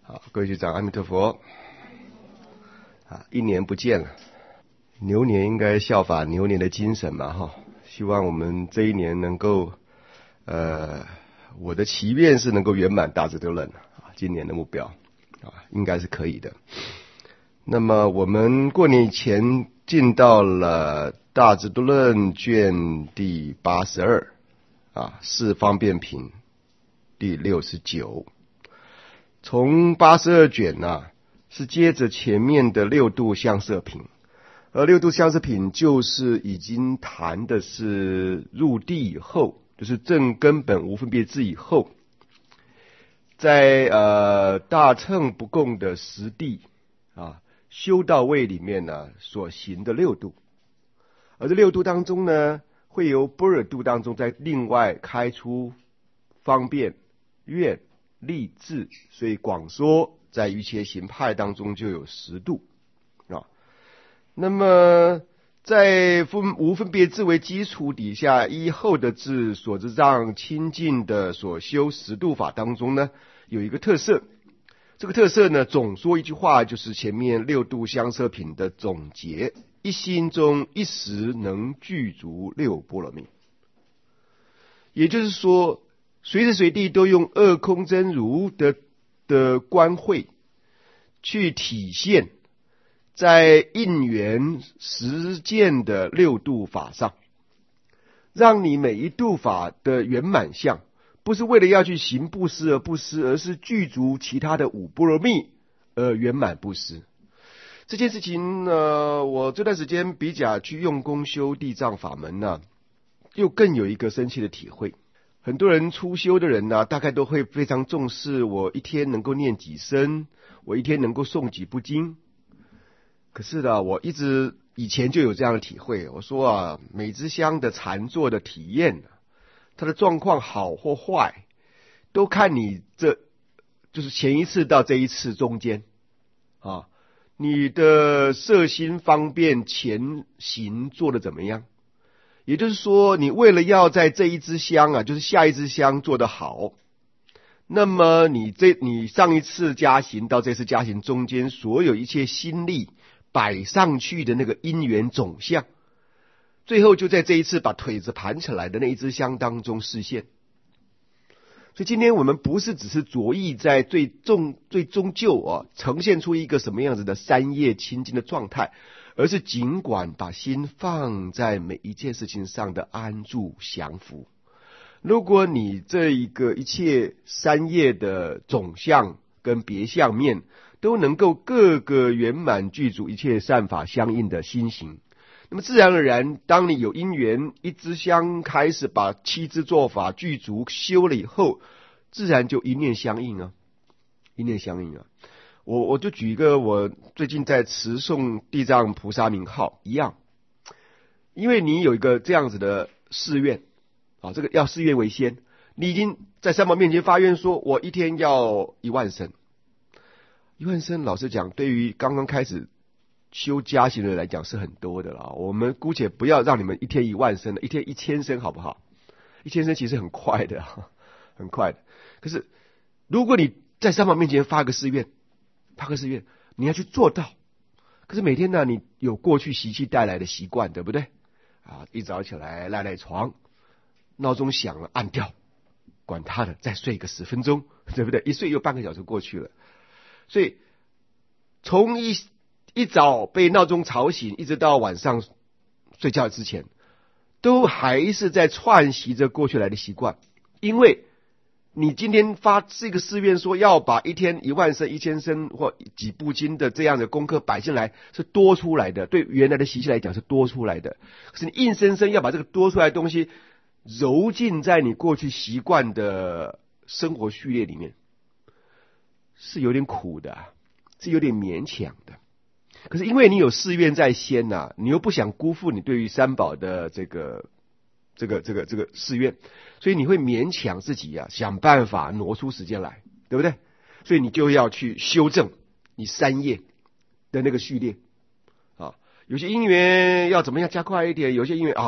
好，各位学长，阿弥陀佛。一年不见了，牛年应该效法牛年的精神嘛，哈。希望我们这一年能够，我的祈愿是能够圆满大智度论今年的目标应该是可以的。那么我们过年以前进到了大智度论卷第82四方便品第69。从82卷是接着前面的六度相摄品，而六度相摄品就是已经谈的是入地以后，就是正根本无分别智以后，在大乘不共的实地修道位里面所行的六度，而这六度当中呢，会由般若度当中再另外开出方便、愿、力、智，所以广说在瑜伽行派当中就有10度那么在无分别智为基础底下，依后的智所知障清净的所修10度法当中呢，有一个特色。这个特色呢，总说一句话，就是前面六度相摄品的总结：一心中一时能具足六波罗蜜。也就是说，随时随地都用二空真如的观慧去体现在因缘实践的六度法上，让你每一度法的圆满相，不是为了要去行布施而布施，而是具足其他的5波罗蜜而圆满布施。这件事情我这段时间比较去用功修地藏法门又更有一个深切的体会。很多人初修的人大概都会非常重视我一天能够念几声，我一天能够诵几部经。可是我一直以前就有这样的体会，我说每支香的禅坐的体验它的状况好或坏，都看你就是前一次到这一次中间你的摄心方便前行做的怎么样。也就是说，你为了要在这一支香就是下一支香做得好，那么你上一次加行到这次加行中间所有一切心力摆上去的那个因缘总相，最后就在这一次把腿子盘起来的那一支香当中实现。所以今天我们不是只是着意在最终究呈现出一个什么样子的三业清净的状态，而是尽管把心放在每一件事情上的安住降伏。如果你这一个一切三业的总相跟别相面都能够各个圆满具足一切善法相应的心行，那么自然而然，当你有因缘一支香开始把7支做法具足修了以后，自然就一念相应一念相应我就举一个我最近在持诵地藏菩萨名号一样，因为你有一个这样子的誓愿这个要誓愿为先，你已经在三宝面前发愿说我一天要1万声。1万声老实讲，对于刚刚开始修加行的人来讲是很多的了。我们姑且不要让你们一天1万声了，一天1000声好不好？1000声其实很快的很快的。可是如果你在三宝面前发个誓愿，你要去做到。可是每天你有过去习气带来的习惯，对不对一早起来赖床，闹钟响了按掉，管他的，再睡个10分钟，对不对？一睡又半个小时过去了。所以从一早被闹钟吵醒，一直到晚上睡觉之前，都还是在串习着过去来的习惯。因为你今天发这个誓愿说要把一天1万声、1000声或几部经的这样的功课摆进来，是多出来的，对原来的习气来讲是多出来的。可是你硬生生要把这个多出来的东西揉进在你过去习惯的生活序列里面，是有点苦的，是有点勉强的。可是因为你有誓愿在先你又不想辜负你对于三宝的这个誓愿，所以你会勉强自己想办法挪出时间来，对不对？所以你就要去修正你3业的那个序列有些因缘要怎么样加快一点，有些因缘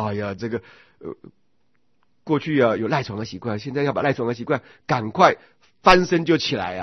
过去有赖床的习惯，现在要把赖床的习惯赶快翻身就起来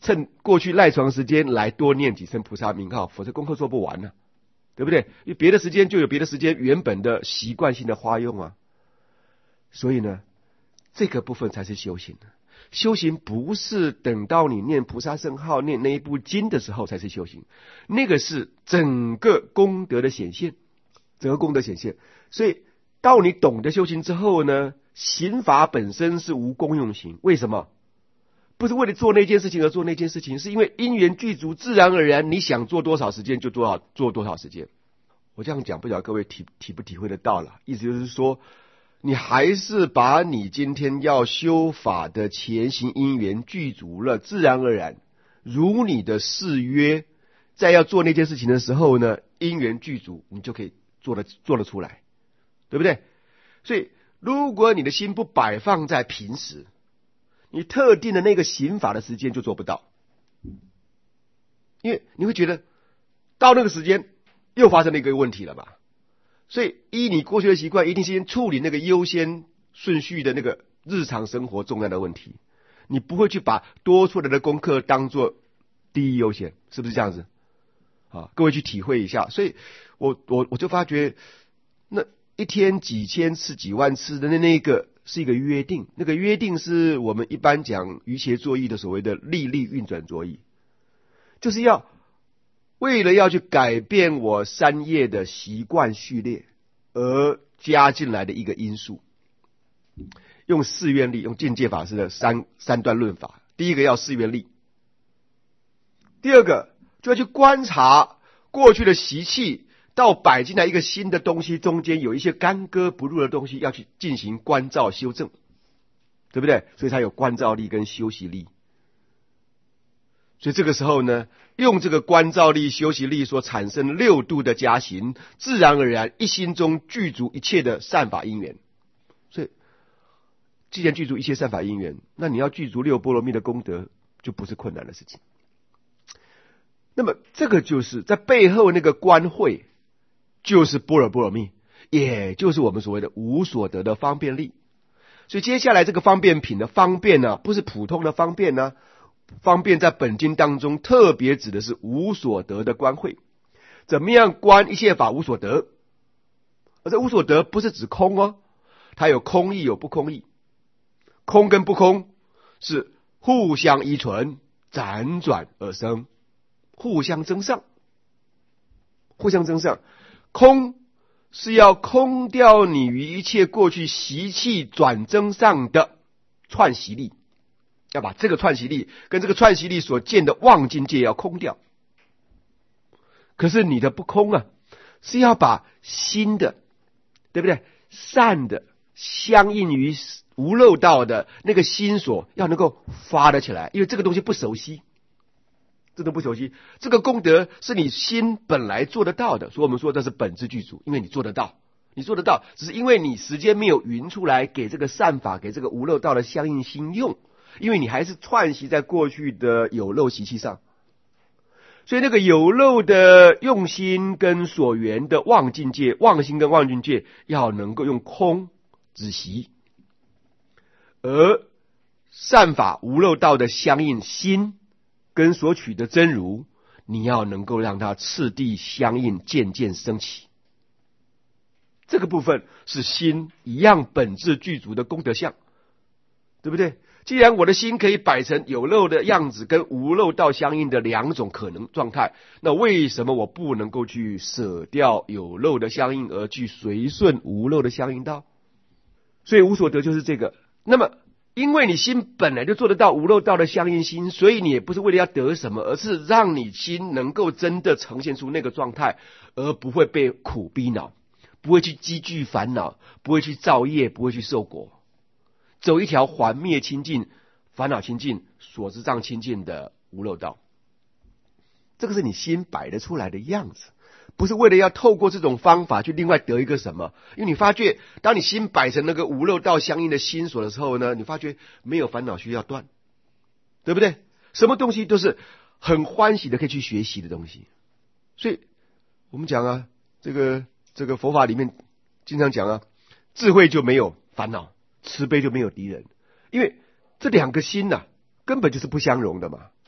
趁过去赖床时间来多念几声菩萨名号，否则功课做不完呢，对不对？因为别的时间就有别的时间原本的习惯性的花用啊。所以呢，这个部分才是修行。修行不是等到你念菩萨圣号、念那一部经的时候才是修行，那个是整个功德的显现，整个功德显现。所以到你懂得修行之后呢，行法本身是无功用行。为什么？不是为了做那件事情而做那件事情，是因为因缘具足，自然而然你想做多少时间就做多少时间。我这样讲不晓得各位体不体会得到了，意思就是说，你还是把你今天要修法的前行因缘具足了，自然而然如你的誓约，在要做那件事情的时候呢，因缘具足，你就可以做得出来，对不对？所以如果你的心不摆放在平时，你特定的那个行法的时间就做不到，因为你会觉得到那个时间又发生了一个问题了吧。所以依你过去的习惯，一定先处理那个优先顺序的那个日常生活重要的问题，你不会去把多出来的功课当做第一优先，是不是这样子啊？各位去体会一下。所以我就发觉，那一天几千次几万次的那个是一个约定，那个约定是我们一般讲瑜伽作意的所谓的历力运转作意，就是要为了要去改变我三业的习惯序列而加进来的一个因素。用四愿力，用境界法师的三段论法，第一个要四愿力，第二个就要去观察过去的习气到摆进来一个新的东西中间有一些干戈不入的东西，要去进行观照修正，对不对？所以才有观照力跟修习力。所以这个时候呢，用这个观照力、修习力所产生六度的加行，自然而然一心中具足一切的善法因缘。所以既然具足一切善法因缘，那你要具足六波罗蜜的功德就不是困难的事情。那么这个就是在背后那个观慧，就是般若波罗蜜，也就是我们所谓的无所得的方便力。所以接下来这个方便品的方便呢，不是普通的方便呢，方便在本经当中特别指的是无所得的观慧。怎么样观一切法无所得？而这无所得不是指空哦，它有空义有不空义，空跟不空是互相依存，辗转而生，互相增上，互相增上。空是要空掉你于一切过去习气转增上的串习力，要把这个串习力跟这个串习力所见的妄境界要空掉。可是你的不空啊，是要把心的，对不对？善的相应于无漏道的那个心所要能够发得起来，因为这个东西不熟悉，这都不熟悉。这个功德是你心本来做得到的，所以我们说这是本质具足，因为你做得到，你做得到，只是因为你时间没有匀出来给这个善法，给这个无漏道的相应心用，因为你还是串习在过去的有漏习气上。所以那个有漏的用心跟所缘的妄境界，妄心跟妄境界要能够用空止息，而善法无漏道的相应心跟所取的真如，你要能够让它次第相应，渐渐升起。这个部分是心一样本质具足的功德相，对不对？既然我的心可以摆成有漏的样子跟无漏道相应的两种可能状态，那为什么我不能够去舍掉有漏的相应，而去随顺无漏的相应道？所以无所得就是这个。那么因为你心本来就做得到无漏道的相应心，所以你也不是为了要得什么，而是让你心能够真的呈现出那个状态，而不会被苦逼恼，不会去积聚烦恼，不会去造业，不会去受果，走一条还灭清净、烦恼清净、所知障清净的无漏道。这个是你心摆得出来的样子，不是为了要透过这种方法去另外得一个什么。因为你发觉当你心摆成那个无漏道相应的心所的时候呢，你发觉没有烦恼需要断，对不对？什么东西都是很欢喜的可以去学习的东西。所以我们讲啊，这个佛法里面经常讲啊，智慧就没有烦恼，慈悲就没有敌人。因为这两个心啊根本就是不相容的嘛。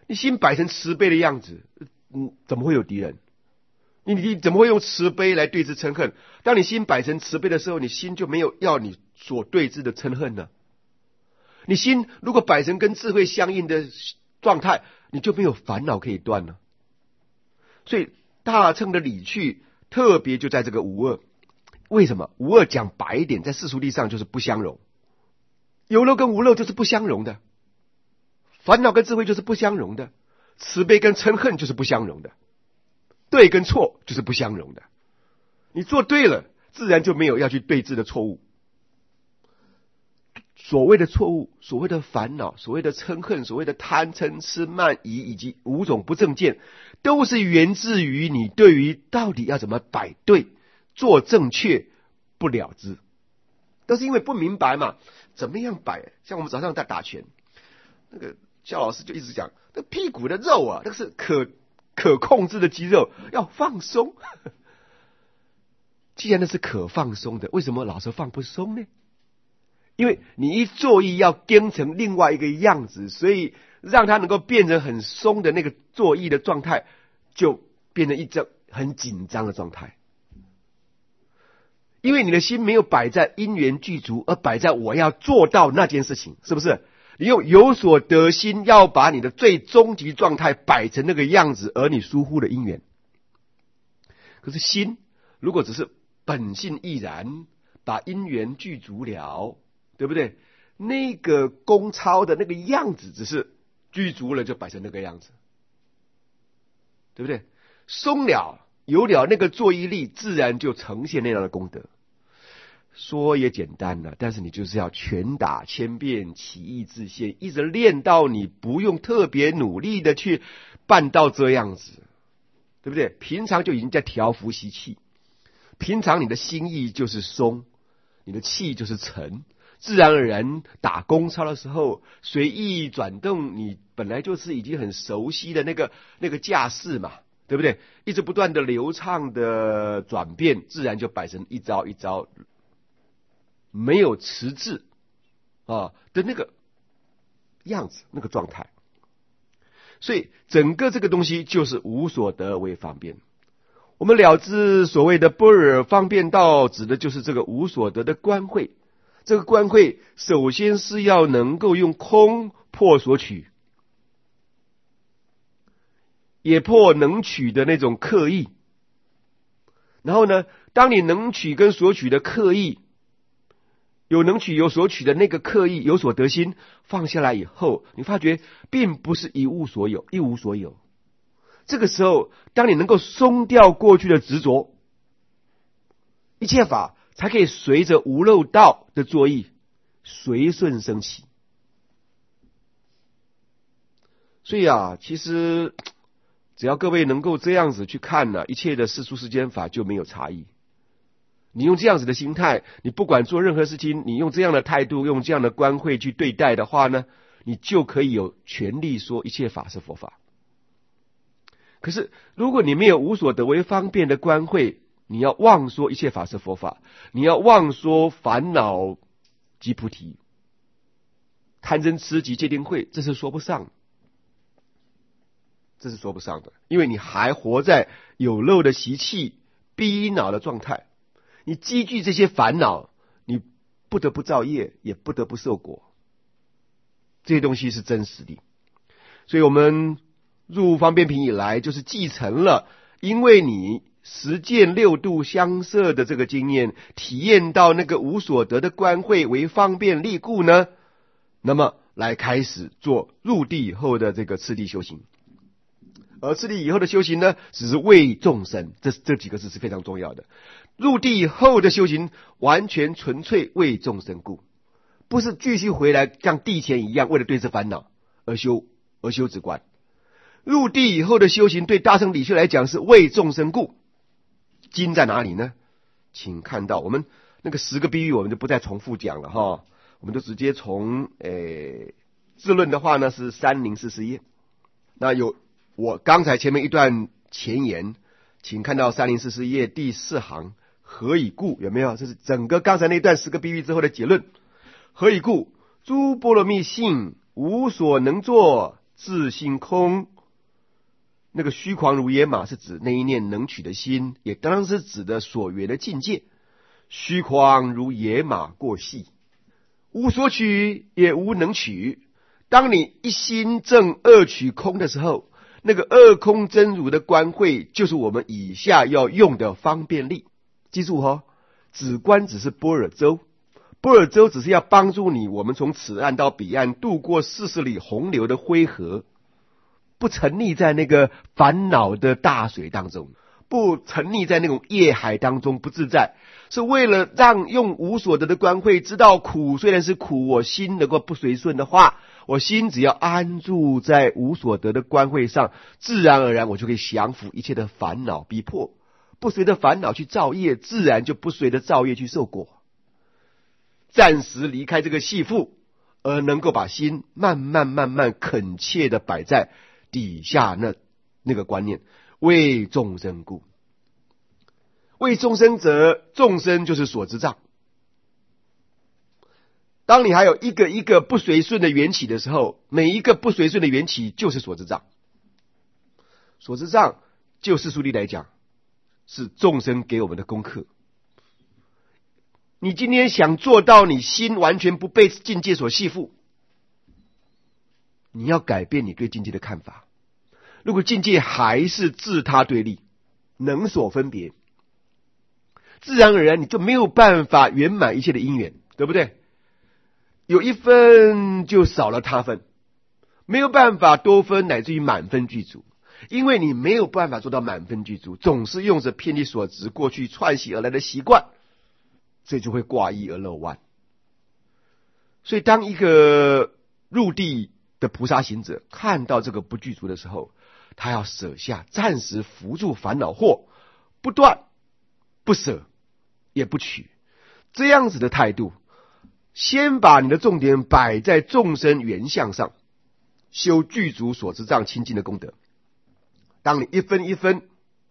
你心摆成慈悲的样子，怎么会有敌人？你怎么会用慈悲来对峙嗔恨？当你心摆成慈悲的时候，你心就没有要你所对峙的嗔恨呢。你心如果摆成跟智慧相应的状态，你就没有烦恼可以断了。所以大乘的理趣特别就在这个无二。为什么？无二讲白一点，在世俗谛上就是不相容。有漏跟无漏就是不相容的，烦恼跟智慧就是不相容的，慈悲跟嗔恨就是不相容的，对跟错就是不相容的。你做对了，自然就没有要去对峙的错误。所谓的错误，所谓的烦恼，所谓的嗔恨，所谓的贪嗔痴慢疑，以及5种不正见，都是源自于你对于到底要怎么摆对，做正确不了之，都是因为不明白嘛。怎么样摆？像我们早上在打拳，那个肖老师就一直讲，那屁股的肉啊，那个是可控制的肌肉，要放松。既然那是可放松的，为什么老是放不松呢？因为你一坐意要跟成另外一个样子，所以让它能够变成很松的那个坐意的状态，就变成一种很紧张的状态。因为你的心没有摆在因缘具足，而摆在我要做到那件事情，是不是？你用有所得心，要把你的最终极状态摆成那个样子，而你疏忽了因缘。可是心如果只是本性亦然，把因缘具足了，对不对？那个功操的那个样子只是具足了，就摆成那个样子，对不对？松了有了那个作意力，自然就呈现那样的功德。说也简单了，但是你就是要拳打千遍，起意自现，一直练到你不用特别努力的去办到这样子，对不对？平常就已经在调伏习气，平常你的心意就是松，你的气就是沉，自然而然打功操的时候，随意转动，你本来就是已经很熟悉的那个架势嘛，对不对？一直不断的流畅的转变，自然就摆成一招一招没有迟滞的那个样子，那个状态。所以整个这个东西就是无所得为方便。我们了知所谓的般若方便道，指的就是这个无所得的观慧。这个观慧首先是要能够用空破所取，也破能取的那种刻意。然后呢，当你能取跟所取的刻意，有能取有所取的那个刻意，有所得心放下来以后，你发觉并不是一无所有，一无所有。这个时候，当你能够松掉过去的执着，一切法才可以随着无漏道的作意随顺升起。所以其实只要各位能够这样子去看呢，一切的世俗世间法就没有差异。你用这样子的心态，你不管做任何事情，你用这样的态度，用这样的观慧去对待的话呢，你就可以有权利说一切法是佛法。可是如果你没有无所得为方便的观慧，你要妄说一切法是佛法，你要妄说烦恼即菩提，贪嗔痴即戒定慧，这是说不上的，这是说不上的。因为你还活在有漏的习气逼恼的状态，你积聚这些烦恼，你不得不造业，也不得不受果，这些东西是真实的。所以我们入方便品以来，就是继承了因为你实践六度相摄的这个经验，体验到那个无所得的观慧为方便力故呢，那么来开始做入地以后的这个次第修行。而次第以后的修行呢，只是为众生，这几个字是非常重要的。入地以后的修行完全纯粹为众生故，不是继续回来像地前一样为了对治烦恼而修止观。入地以后的修行对大乘理学来讲是为众生故。经在哪里呢？请看到我们那个10个比喻，我们就不再重复讲了哈，我们就直接从自论的话呢是304页。那有我刚才前面一段前言，请看到304页第4行，何以故？有没有？这是整个刚才那段10个比喻之后的结论。何以故？诸波罗蜜性无所能作， 自性空。那个虚狂如野马是指那一念能取的心，也当然是指的所缘的境界。虚狂如野马过隙，无所取也无能取。当你一心正二取空的时候，那个二空真如的观慧，就是我们以下要用的方便力。记住哦，止观只是般若舟，般若舟只是要帮助你，我们从此岸到彼岸，渡过40里洪流的灰河，不沉溺在那个烦恼的大水当中，不沉溺在那种业海当中不自在，是为了让用无所得的观慧知道苦虽然是苦，我心能够不随顺的话，我心只要安住在无所得的观慧上，自然而然我就可以降服一切的烦恼逼迫，不随着烦恼去造业，自然就不随着造业去受果，暂时离开这个系缚，而能够把心慢慢恳切的摆在底下那个观念，为众生故。为众生者，众生就是所知障。当你还有一个一个不随顺的缘起的时候，每一个不随顺的缘起就是所知障。所知障就世俗力来讲，是众生给我们的功课。你今天想做到你心完全不被境界所系缚，你要改变你对境界的看法。如果境界还是自他对立，能所分别，自然而然你就没有办法圆满一切的因缘，对不对？有一分就少了他分，没有办法多分乃至于满分具足，因为你没有办法做到满分具足，总是用着偏离所执过去串习而来的习惯，所以就会挂一而漏万。所以当一个入地的菩萨行者看到这个不具足的时候，他要舍下，暂时扶住烦恼祸，不断不舍也不取，这样子的态度，先把你的重点摆在众生原相上，修具足所知障清净的功德。当你一分一分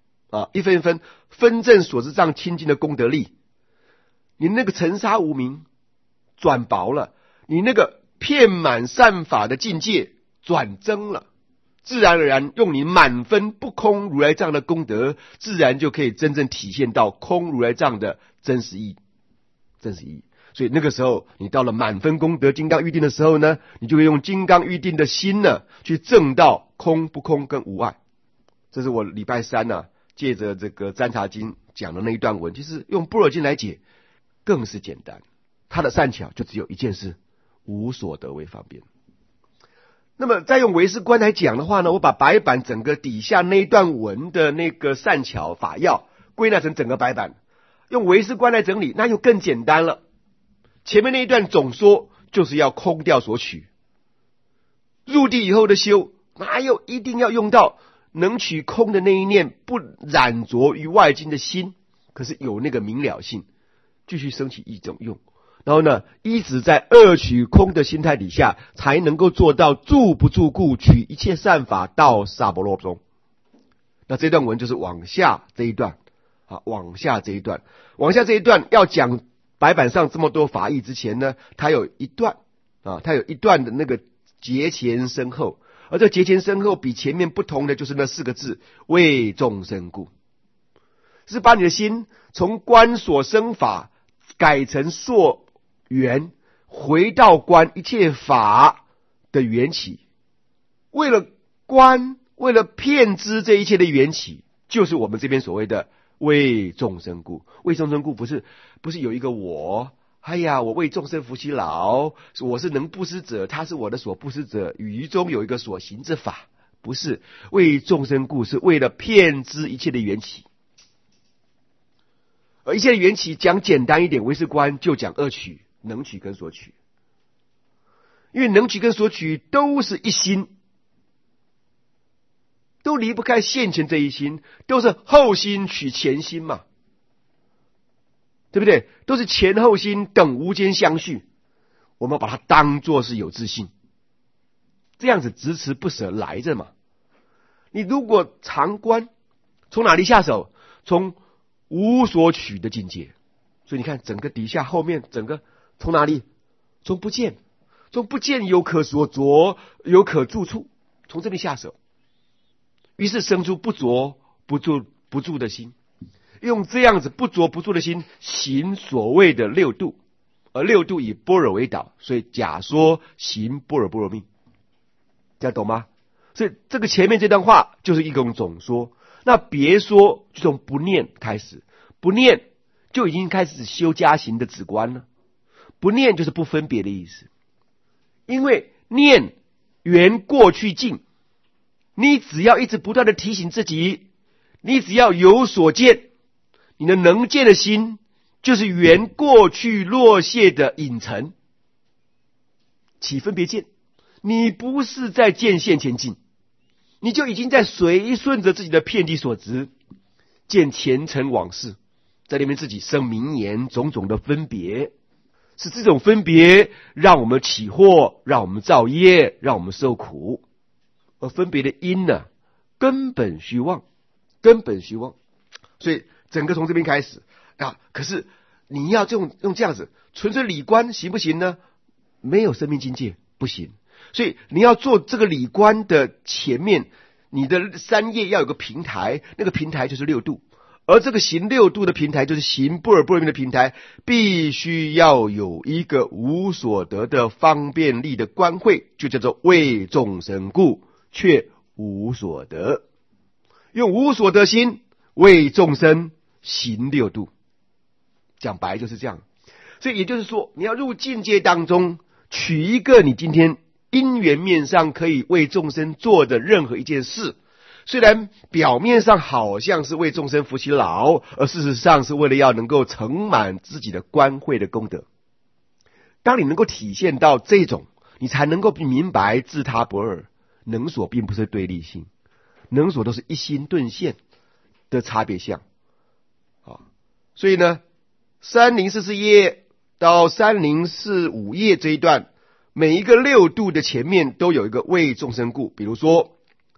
分证所知障清净的功德力，你那个尘沙无明转薄了，你那个遍满善法的境界转增了，自然而然用你满分不空如来藏的功德，自然就可以真正体现到空如来藏的真实意义。所以那个时候你到了满分功德金刚预定的时候呢，你就会用金刚预定的心呢，去证到空不空跟无碍。这是我礼拜三借着这个占察经讲的那一段文，其实用般若经来解更是简单，它的善巧就只有一件事，无所得为方便。那么再用唯识观来讲的话呢，我把白板整个底下那一段文的那个善巧法要归纳成整个白板，用唯识观来整理，那就更简单了。前面那一段总说就是要空掉所取，入地以后的修，哪有一定要用到能取空的那一念不染着于外境的心，可是有那个明了性，继续升起一种用，然后呢一直在二取空的心态底下，才能够做到住不住故，取一切善法到萨婆罗中。那这段文就是往下这一段往下这一段要讲白板上这么多法义之前呢，它有一段的那个节前身后，而这节前身后比前面不同的就是那4个字，为众生故，是把你的心从观所生法改成溯源，回到观一切法的缘起。为了观，为了遍知这一切的缘起，就是我们这边所谓的为众生故。为众生故不是有一个我，哎呀，我为众生扶其劳，我是能布施者，他是我的所布施者，于中有一个所行之法，不是。为众生故是为了遍知一切的缘起，而一切的缘起讲简单一点，唯识观就讲二取，能取跟所取。因为能取跟所取都是一心，都离不开现前这一心，都是后心取前心嘛，对不对？都是前后心等无间相续，我们把它当作是有自性，这样子执持不舍来着嘛。你如果常观，从哪里下手？从无所取的境界。所以你看整个底下后面整个从哪里？从不见有可所着，有可住处， 从这边下手。于是生出不着不住的心，用这样子不着不住的心行所谓的六度，而六度以般若为导，所以假说行般若蜜，这样懂吗？所以这个前面这段话就是一种总说，那别说就从不念开始，不念就已经开始修加行的止观了。不念就是不分别的意思，因为念缘过去境，你只要一直不断的提醒自己，你只要有所见，你的能见的心就是缘过去落谢的影尘，起分别见，你不是在见现前进，你就已经在随顺着自己的遍地所执，见前尘往事，在里面自己生名言种种的分别，是这种分别让我们起惑，让我们造业，让我们受苦。而分别的因呢，根本虚妄，根本虚妄。所以整个从这边开始啊，可是你要用这样子纯粹理观行不行呢？没有生命境界不行。所以你要做这个理观的前面，你的三业要有个平台，那个平台就是六度，而这个行六度的平台就是行般若波罗蜜的平台，必须要有一个无所得的方便力的观慧，就叫做为众生故，却无所得，用无所得心为众生行六度，讲白就是这样。所以也就是说，你要入境界当中，取一个你今天因缘面上可以为众生做的任何一件事，虽然表面上好像是为众生扶其劳，而事实上是为了要能够成满自己的观慧的功德。当你能够体现到这种，你才能够明白自他不二，能所并不是对立性，能所都是一心顿现的差别相。所以呢，3044页到3045页这一段，每一个六度的前面都有一个为众生故。比如说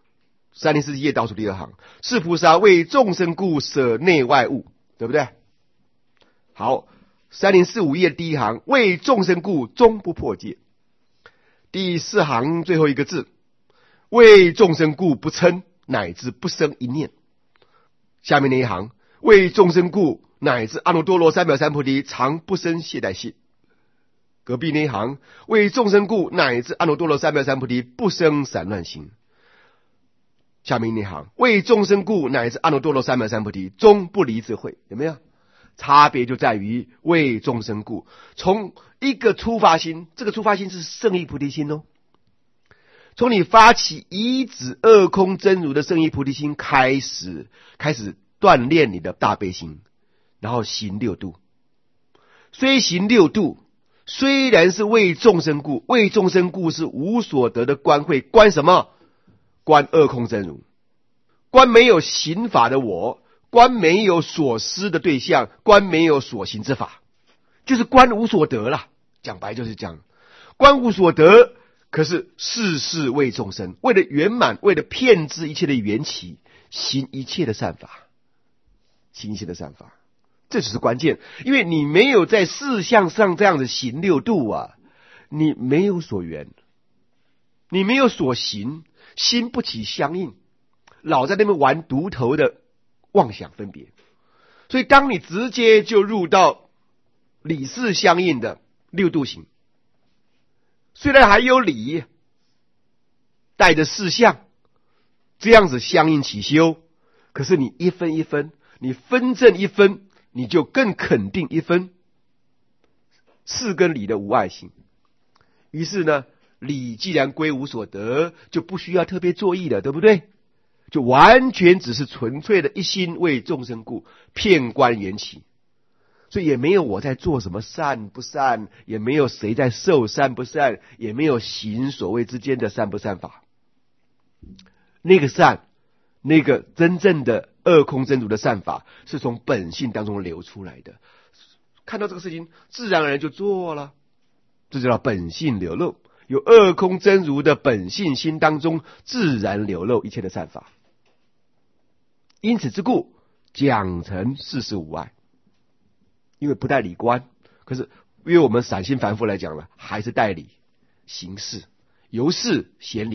3044页倒数第二行，是菩萨为众生故舍内外物，对不对？好，3045页第一行，为众生故终不破戒。第4行最后一个字，为众生故不嗔，乃至不生一念。下面那一行，为众生故乃至阿耨多罗三藐三菩提常不生懈怠心。隔壁那一行，为众生故乃至阿耨多罗三藐三菩提不生散乱心。下面那行，为众生故乃至阿耨多罗三藐三菩提终不离智慧。有没有差别？就在于为众生故，从一个出发心，这个出发心是圣意菩提心哦。从你发起一指二空真如的圣意菩提心开始锻炼你的大悲心，然后行六度。虽行六度，虽然是为众生故，为众生故是无所得的观慧，观什么？观二空真如，观没有行法的我，观没有所思的对象，观没有所行之法，就是观无所得啦。讲白就是这样，观无所得，可是事事为众生，为了圆满，为了遍知一切的缘起，行一切的善法，行一切的善法，这只是关键。因为你没有在事项上这样子行六度啊，你没有所缘，你没有所行，心不起相应，老在那边玩独头的妄想分别。所以当你直接就入到理事相应的六度行，虽然还有理带着事项这样子相应起修，可是你一分一分，你分正一分，你就更肯定一分事跟理的无碍性。于是呢，理既然归无所得，就不需要特别作意了，对不对？就完全只是纯粹的一心为众生故，遍观缘起。所以也没有我在做什么善不善，也没有谁在受善不善，也没有行所谓之间的善不善法。那个善，那个真正的二空真如的善法，是从本性当中流出来的。看到这个事情，自然而然就做了，这叫本性流露。有二空真如的本性心当中，自然流露一切的善法。因此之故，讲成事事无碍。因为不带理观，可是因为我们散心凡夫来讲了，还是带理行事，由事显理，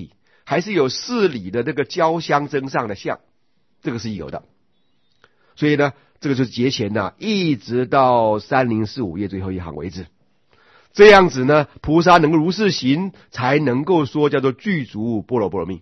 还是有4里的那个交相争上的相，这个是有的。所以呢，这个就是节前呢，一直到3045页最后一行为止。这样子呢，菩萨能够如是行，才能够说叫做具足般若波罗蜜。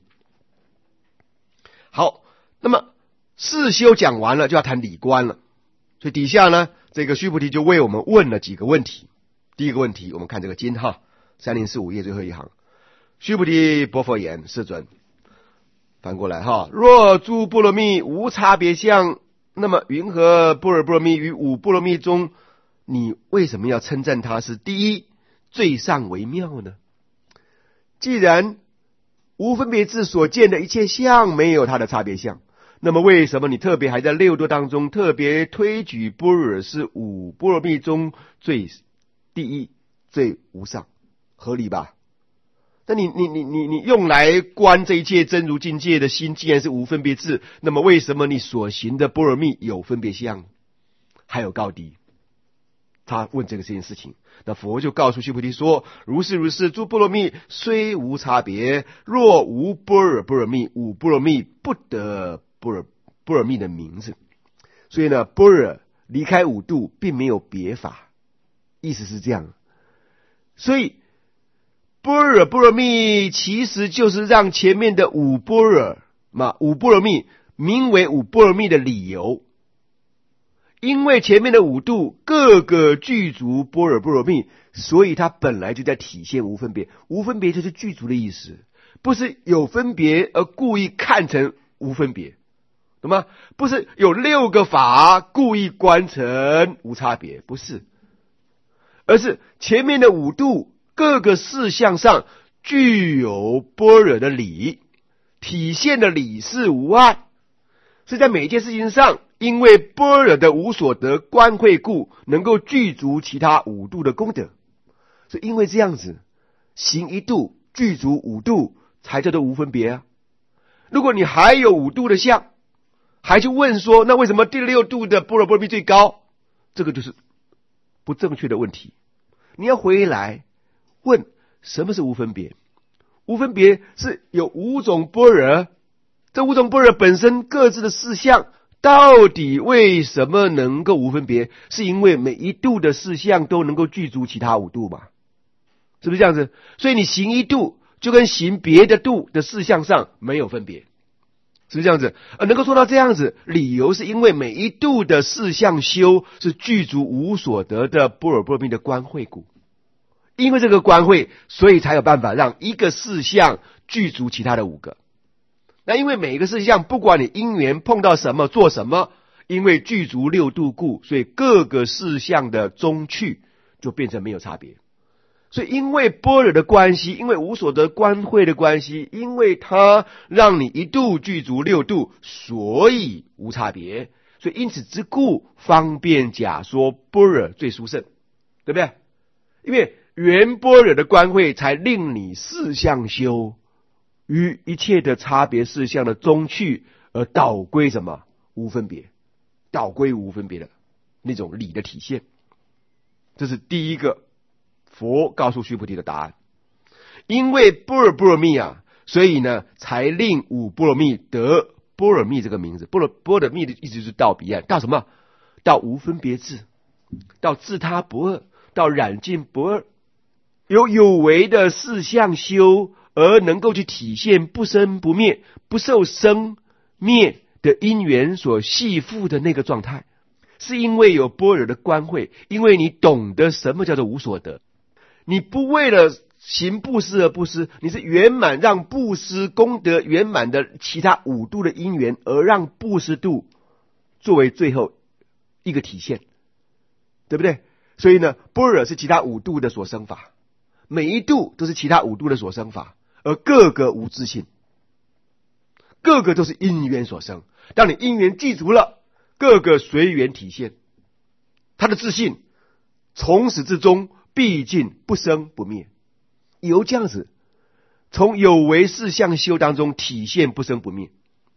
好，那么事修讲完了，就要谈理观了。所以底下呢，这个须菩提就为我们问了几个问题。第一个问题，我们看这个经哈，3045页最后一行，须菩提白佛言：世尊，翻过来哈，若诸波罗蜜无差别相，那么云何般若波罗蜜于5波罗蜜中，你为什么要称赞它是第一最上为妙呢？既然无分别智所见的一切相没有它的差别相，那么为什么你特别还在6度当中特别推举般若是5波罗蜜中第一最无上？合理吧？那你用来观这一切真如境界的心，既然是无分别智，那么为什么你所行的般若蜜有分别相，还有高低？他问这件事情，那佛就告诉须菩提说：如是如是，诸波罗蜜虽无差别，若无般若波罗蜜，5波罗蜜不得般若蜜的名字。所以呢，般若离开5度并没有别法，意思是这样。所以般若波罗蜜其实就是让前面的5般若5波罗蜜名为5波罗蜜的理由。因为前面的5度各个具足般若波罗蜜，所以它本来就在体现无分别。无分别就是具足的意思，不是有分别而故意看成无分别，懂吗？不是有6个法故意观成无差别，不是，而是前面的5度各个事项上具有般若的理，体现的理是无碍，是在每一件事情上因为般若的无所得观慧故，能够具足其他5度的功德。所以因为这样子，行1度具足5度才叫做无分别啊。如果你还有5度的相，还去问说，那为什么第6度的般若波罗蜜最高？这个就是不正确的问题。你要回来问什么是无分别。无分别是有5种般若，这5种般若本身各自的事项到底为什么能够无分别？是因为每一度的事项都能够具足其他5度嘛？是不是这样子？所以你行1度就跟行别的度的事项上没有分别，是不是这样子？能够做到这样子，理由是因为每一度的事项修是具足无所得的般若波罗蜜的观慧故。因为这个观慧，所以才有办法让一个事项具足其他的5个。那因为每一个事项，不管你因缘碰到什么做什么，因为具足6度故，所以各个事项的终去就变成没有差别。所以因为般若的关系，因为无所得观慧的关系，因为它让你1度具足6度，所以无差别。所以因此之故，方便假说般若最殊胜，对不对？因为原般若的观慧才令你事项修于一切的差别事项的终去，而导归什么？无分别，导归无分别的那种理的体现。这是第一个佛告诉须菩提的答案。因为般若波罗蜜啊，所以呢才令5波罗蜜得般若蜜这个名字。般若蜜的意思就是到彼岸，到什么？到无分别智，到自他不二，到染尽不二，有为的事项修，而能够去体现不生不灭、不受生灭的因缘所系缚的那个状态，是因为有般若的观慧，因为你懂得什么叫做无所得。你不为了行布施而布施，你是圆满让布施功德圆满的其他5度的因缘，而让布施度作为最后一个体现，对不对？所以呢，般若是其他5度的所生法，每一度都是其他5度的所生法，而各个无自性，各个都是因缘所生。当你因缘具足了，各个随缘体现，他的自性从始至终毕竟不生不灭。由这样子从有为事项修当中体现不生不灭，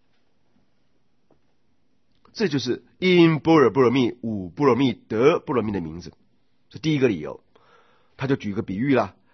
这就是因般若波罗蜜5波罗蜜得般若蜜的名字，是第一个理由。他就举个比喻啦，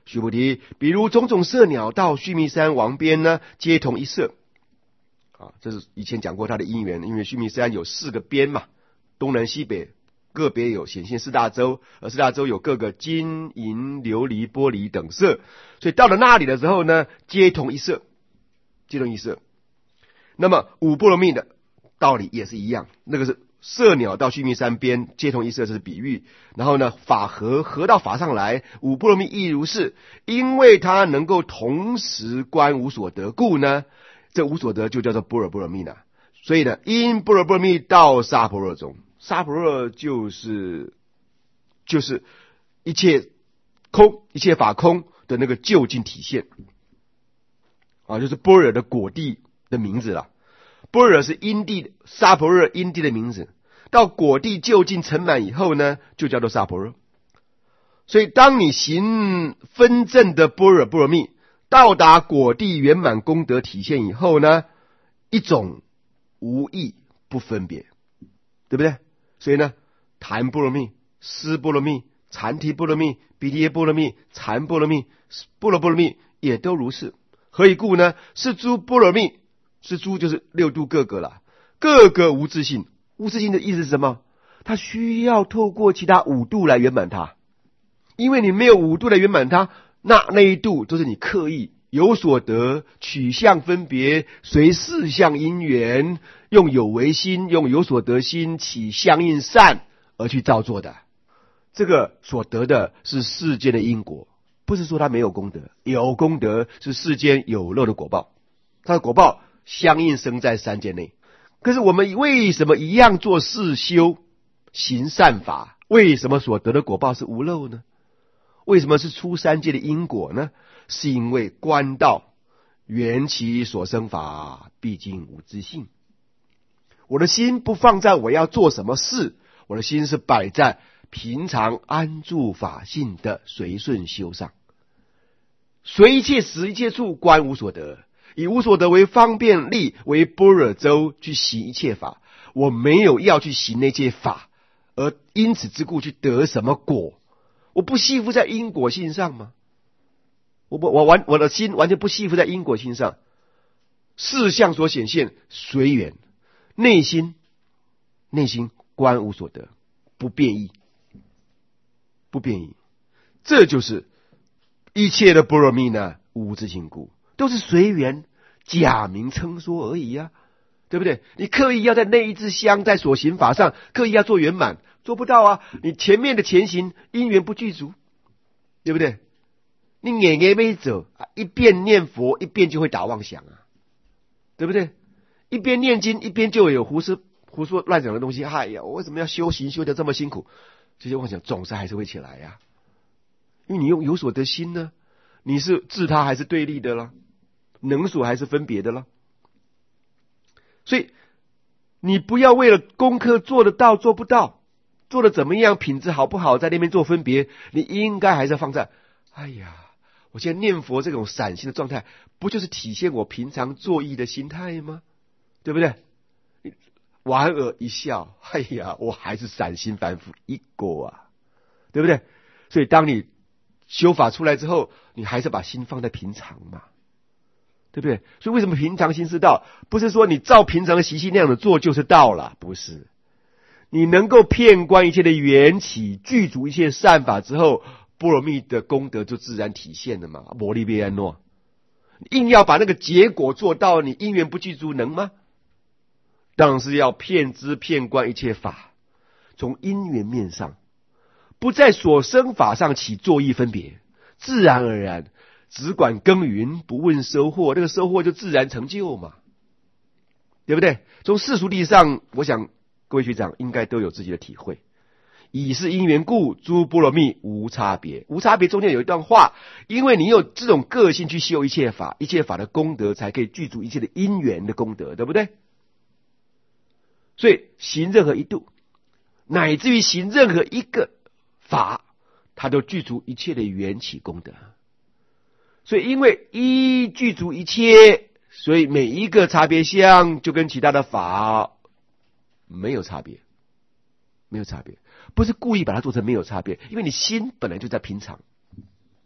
须菩提，比如种种色鸟到须弥山王边呢，皆同一色。这是以前讲过它的因缘，因为须弥山有4个边嘛，东南西北个别有显现4大洲，而4大洲有各个金银琉璃玻璃等色，所以到了那里的时候呢，皆同一色，皆同一色。那么五波罗蜜的道理也是一样，那个是色鸟到须弥山边皆同一色，这是比喻。然后呢，法合到法上来，五波罗蜜亦如是，因为它能够同时观无所得故呢，这无所得就叫做般若波罗蜜呢。所以呢，因般若波罗蜜到萨婆若中，萨婆若就是一切空一切法空的那个究竟体现就是般若的果地的名字了。般若是因地，萨婆若因地的名字，到果地究竟成满以后呢，就叫做萨婆若。所以当你行分证的般若波罗蜜到达果地圆满功德体现以后呢，一种无异不分别，对不对？所以呢，檀波罗蜜、尸波罗蜜、禅提波罗蜜、毗梨耶波罗蜜、禅波罗蜜、般若波罗蜜也都如是。何以故呢？是诸波罗蜜，是诸就是6度各个了，各个无自性。无自性的意思是什么？它需要透过其他5度来圆满它，因为你没有5度来圆满它，那一度都是你刻意有所得，取向分别，随事相因缘，用有为心，用有所得心起相应善而去造作的。这个所得的是世间的因果，不是说他没有功德，有功德是世间有漏的果报，他的果报相应生在3界内。可是我们为什么一样做事修行善法，为什么所得的果报是无漏呢？为什么是出3界的因果呢？是因为观到缘起所生法毕竟无自性，我的心不放在我要做什么事，我的心是摆在平常安住法性的随顺修上，随一切时一切处观无所得，以无所得为方便力，为般若舟去行一切法。我没有要去行那些法，而因此之故去得什么果，我不系附在因果性上吗？我的心完全不系附在因果性上，事相所显现随缘，内心观无所得，不变异，不变异。这就是一切的般若蜜呢，无自性故，都是随缘假名称说而已啊，对不对？你刻意要在内一支香，在所行法上刻意要做圆满，做不到啊！你前面的前行因缘不具足，对不对？你没走一边念佛一边就会打妄想啊，对不对？一边念经一边就有胡说乱讲的东西。哎呀，我为什么要修行修得这么辛苦？这些妄想总是还是会起来呀，因为你用有所得心呢，你是自他还是对立的了，能所还是分别的了。所以你不要为了功课做得到做不到，做得怎么样品质好不好，在那边做分别，你应该还是放在哎呀，我现在念佛这种散心的状态，不就是体现我平常作意的心态吗？对不对？莞尔一笑，哎呀，我还是散心反复一个啊，对不对？所以当你修法出来之后，你还是把心放在平常嘛，对不对？所以为什么平常心是道？不是说你照平常的习性那样的做就是道了，不是。你能够遍观一切的缘起，具足一切善法之后，般若蜜的功德就自然体现了嘛。摩利别安诺，硬要把那个结果做到，你因缘不具足能吗？当然是要遍知遍观一切法，从因缘面上，不在所生法上起作意分别，自然而然只管耕耘，不问收获，那个收获就自然成就嘛，对不对？从世俗地上，我想各位学长应该都有自己的体会。以是因缘故，诸般若蜜无差别。无差别中间有一段话，因为你有这种个性去修一切法，一切法的功德才可以具足一切的因缘的功德，对不对？所以行任何一度，乃至于行任何一个法，它都具足一切的缘起功德。所以因为一具足一切，所以每一个差别相就跟其他的法没有差别，不是故意把它做成没有差别，因为你心本来就在平常，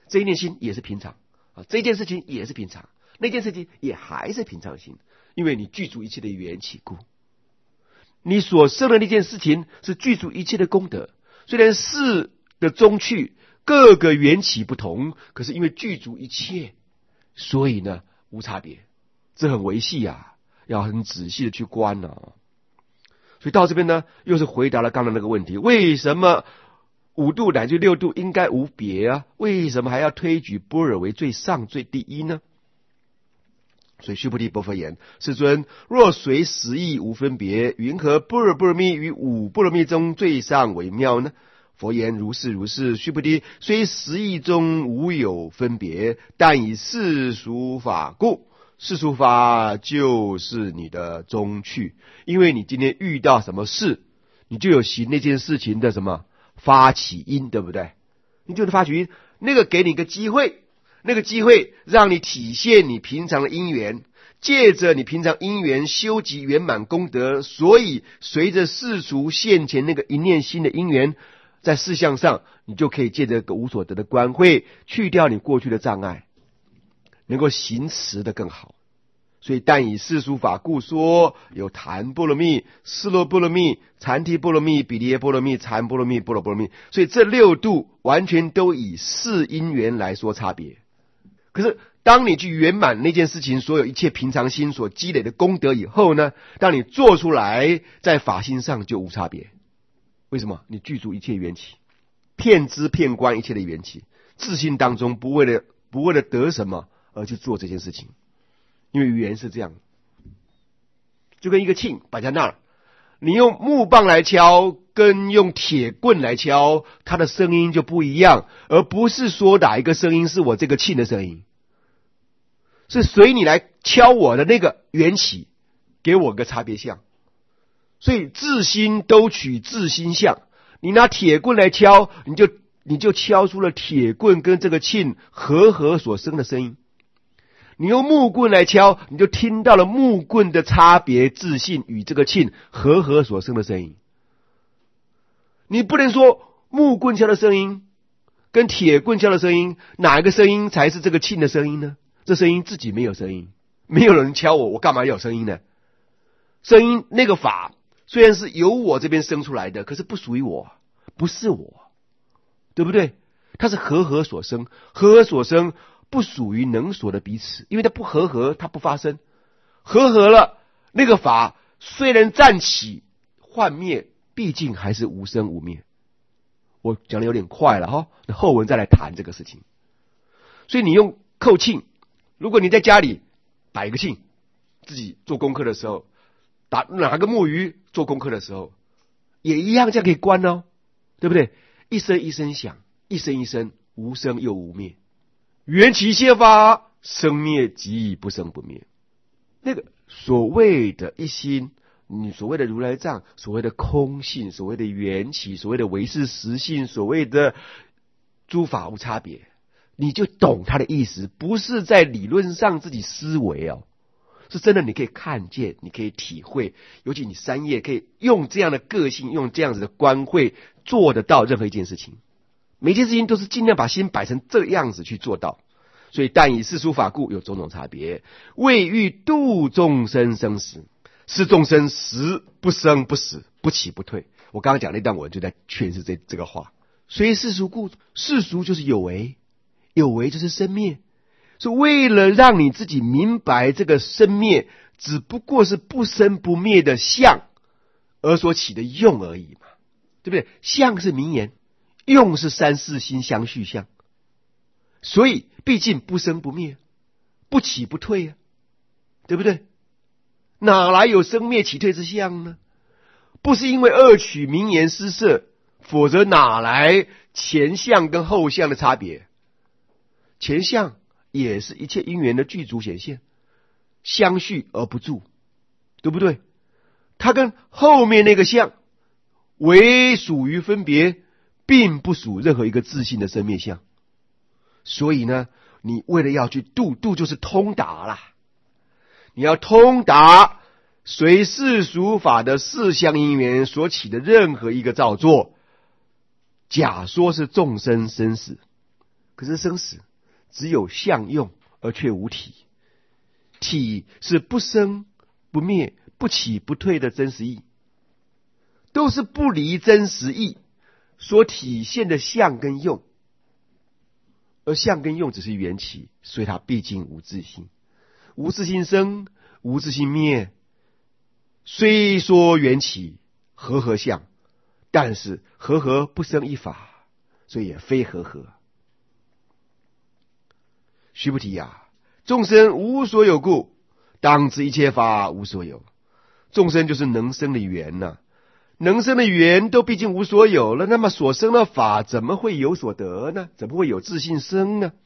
这一念心也是平常啊，这件事情也是平常，那件事情也还是平常心，因为你具足一切的缘起故。你所生的那件事情是具足一切的功德，虽然事的终去各个缘起不同，可是因为具足一切，所以呢无差别。这很维系啊，要很仔细的去观啊。所以到这边呢，又是回答了刚才那个问题：为什么5度乃至6度应该无别啊？为什么还要推举般若为最上最第一呢？所以须菩提白佛言：世尊，若随实义无分别，云何般若波罗蜜于5般若蜜中最上为妙呢？佛言：如是如是。须菩提，虽实义中无有分别，但以世俗法故。世俗法就是你的终去，因为你今天遇到什么事，你就有行那件事情的什么发起因，对不对？你就能发起因，那个给你一个机会，那个机会让你体现你平常的因缘，借着你平常因缘修集圆满功德，所以随着世俗现前那个一念心的因缘，在事项上你就可以借着个无所得的观慧，去掉你过去的障碍，能够行持的更好。所以但以世俗法故说，有檀波罗蜜、尸罗波罗蜜、禅提波罗蜜、比梨耶波罗蜜、禅波罗蜜、般若波罗蜜。所以这6度完全都以事因缘来说差别。可是当你去圆满那件事情所有一切平常心所积累的功德以后呢，当你做出来，在法心上就无差别。为什么？你具足一切缘起，遍知遍观一切的缘起，自信当中不为了得什么而去做这件事情。因为语言是这样，就跟一个磬摆在那儿，你用木棒来敲跟用铁棍来敲，它的声音就不一样，而不是说哪一个声音是我这个磬的声音，是随你来敲我的那个缘起给我个差别相。所以自心都取自心相，你拿铁棍来敲，你就敲出了铁棍跟这个磬合所生的声音。你用木棍来敲，你就听到了木棍的差别自信与这个磬合所生的声音。你不能说木棍敲的声音跟铁棍敲的声音，哪一个声音才是这个磬的声音呢？这声音自己没有声音，没有人敲我干嘛要有声音呢？声音那个法虽然是由我这边生出来的，可是不属于我，不是我，对不对？它是合所生，合所生不属于能所的彼此，因为它不合，它不发生。合了，那个法虽然暂起幻灭，毕竟还是无生无灭。我讲的有点快了哈，后文再来谈这个事情。所以你用扣磬，如果你在家里摆一个磬，自己做功课的时候，拿个木鱼做功课的时候，也一样这样可以观哦，对不对？一声一声响，一声一声，无生又无灭。缘起现法，生灭即不生不灭。那个所谓的一心，你所谓的如来藏，所谓的空性，所谓的缘起，所谓的唯是实性，所谓的诸法无差别，你就懂它的意思，不是在理论上自己思维哦，是真的你可以看见，你可以体会。尤其你3业可以用这样的个性，用这样子的观慧，做得到任何一件事情。每件事情都是尽量把心摆成这样子去做到。所以但以世俗法故，有种种差别，为欲度众生生死，是众生实不生不死，不起不退。我刚刚讲那段文就在诠释这个话。所以世俗故，世俗就是有为，有为就是生灭，是为了让你自己明白这个生灭只不过是不生不灭的相而所起的用而已嘛，对不对？相是名言，用是三世心相续相，所以毕竟不生不灭，不起不退啊，对不对？哪来有生灭起退之相呢？不是因为恶取名言施设，否则哪来前相跟后相的差别？前相也是一切因缘的具足显现，相续而不住，对不对？它跟后面那个相唯属于分别，并不属任何一个自性的生灭相。所以呢，你为了要去度就是通达啦，你要通达随世俗法的四相因缘所起的任何一个造作，假说是众生生死， 可是生死只有相用而却无体，体是不生不灭、不起不退的真实义，都是不离真实义所体现的相跟用，而相跟用只是缘起，所以它毕竟无自性。无自性生，无自性灭，虽说缘起和合相，但是和合不生一法，所以也非和合。须菩提呀，众生无所有故，当知一切法无所有。众生就是能生的缘呐，能生的缘都毕竟无所有了，那么所生的法怎么会有所得呢？怎么会有自性生呢？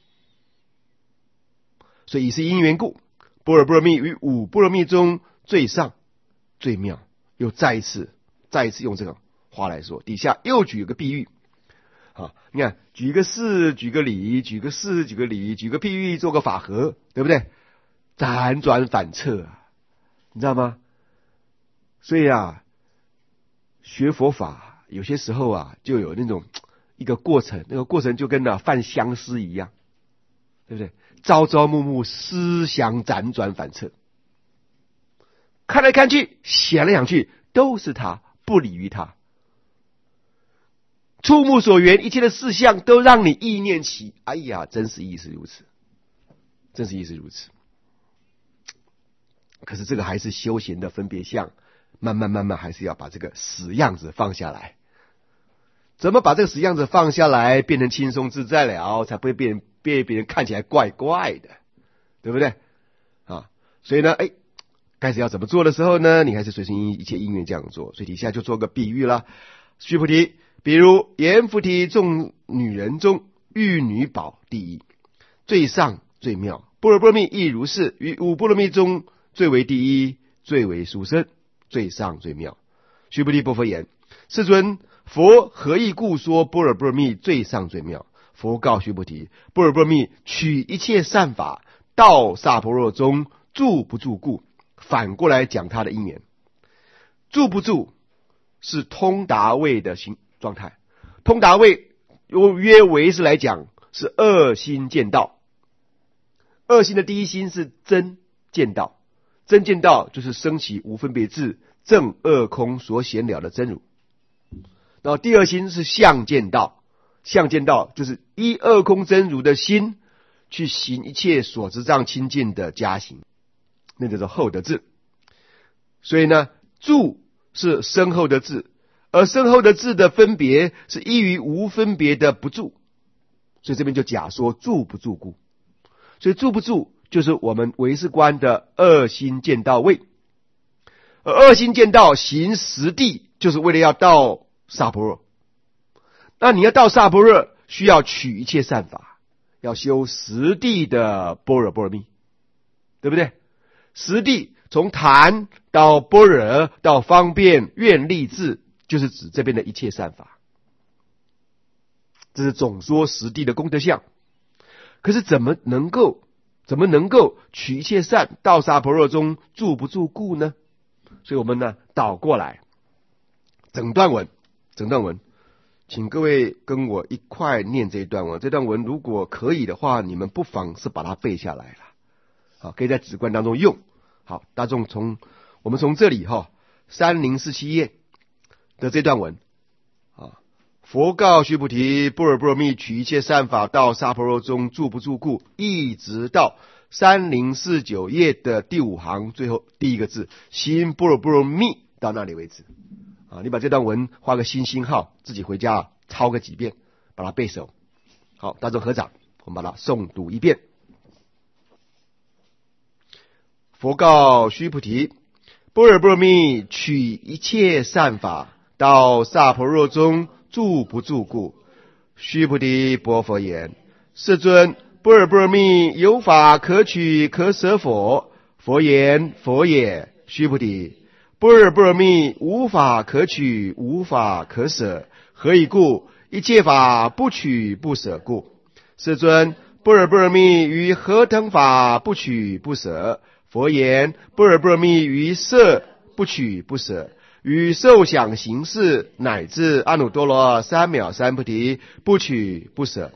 所以以是因缘故，般若波罗蜜于五波罗蜜中最上最妙。又再一次用这个话来说，底下又举个比喻。好，你看，举个事，举个理，举个事，举个理，举个譬喻，做个法合，对不对？辗转反侧啊，你知道吗？所以啊，学佛法有些时候啊，就有那种一个过程，那个过程就跟犯相思一样，对不对？朝朝暮暮，思想辗转反侧，看来看去，想来想去，都是他，不理于他。触目所缘，一切的事项都让你意念起。哎呀，真实意是如此，真实意是如此。可是这个还是修行的分别相，慢慢还是要把这个死样子放下来。怎么把这个死样子放下来，变成轻松自在了，才不会被别人看起来怪怪的，对不对啊？所以呢，开始要怎么做的时候呢，你还是随顺一切因缘这样做。所以底下就做个比喻了。须菩提，比如阎浮提众女人中，玉女宝第一，最上最妙。般若波罗蜜亦如是，于五波罗蜜中最为第一，最为殊胜，最上最妙。须菩提，白佛言：世尊，佛何以故说般若波罗蜜最上最妙？佛告须菩提：般若波罗蜜取一切善法，到萨婆若中住不住故。反过来讲它的因缘，住不住是通达位的状态。通达位约为是来讲是二心见道，二心的第一心是真见道，真见道就是升起无分别智正二空所显了的真如。然后第二心是相见道，相见道就是依二空真如的心去行一切所执障清净的加行，那叫做后得智。所以呢，住是深厚的智，而深厚的智的分别是依于无分别的不住，所以这边就假说住不住故。所以住不住就是我们唯识观的二心见道位，而二心见道行实地就是为了要到萨婆若。那你要到萨婆若，需要取一切善法，要修实地的般若波罗蜜，对不对？实地从谈到般若到方便愿力智，就是指这边的一切善法。这是总说实地的功德相。可是怎么能够取一切善到萨婆若中住不住故呢？所以我们呢倒过来，整段文，请各位跟我一块念这一段文。这段文如果可以的话，你们不妨是把它背下来了，好，可以在止观当中用。好，大众我们从这里3047页的这段文啊，佛告须菩提：般若波罗蜜取一切善法到萨婆若中住不住故，一直到3049页的第5行最后第一个字心般若波罗蜜到那里为止啊。你把这段文画个星号，自己回家抄个几遍，把它背熟。好，大众合掌，我们把它诵读一遍。佛告须菩提：般若波罗蜜取一切善法到萨婆若中住不住故。须菩提，白佛言：世尊，般若波罗蜜有法可取可舍否？佛言：佛也。须菩提，般若波罗蜜无法可取，无法可舍。何以故？一切法不取不舍故。世尊，般若波罗蜜于何等法不取不舍？佛言：般若波罗蜜于色不取不舍，于受想行识乃至阿耨多罗三藐三菩提不取不舍。